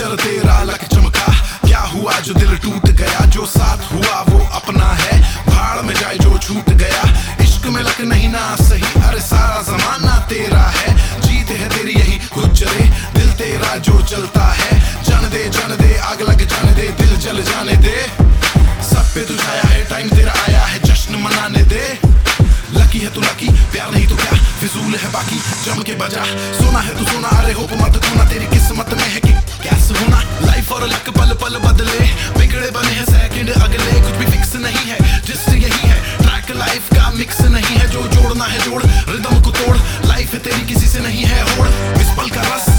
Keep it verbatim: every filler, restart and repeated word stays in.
नजर तेरा लक चमका, क्या हुआ जो दिल टूट गया, जो साथ हुआ वो अपना है, भाड़ में जाए जो छूट गया, इश्क में लक नहीं ना सही, अरे सारा जमाना तेरा है, जीत है तेरी यही गुजरे, दिल तेरा जो चलता है, जान दे जान दे आग लग जाने दे, दिल जल जाने दे, सब पे तू छाया है, टाइम तेरा आया है, जश्न मनाने दे, लकी है तू लकी, प्यार नहीं तो क्या फिजूल है बाकी, जम के बजा, सोना है तू सोना, अरे होप मत खोना, तेरी किस्मत में है कि कैसे होना, लाइफ और लक पल पल बदले, बिगड़े बने हैं सेकंड अगले, कुछ भी फिक्स नहीं है, जिससे यही है ट्रैक लाइफ का मिक्स नहीं है, जो जोड़ना है जोड़, रिदम को तोड़, लाइफ है तेरी किसी से नहीं है होड़, इस पल का रस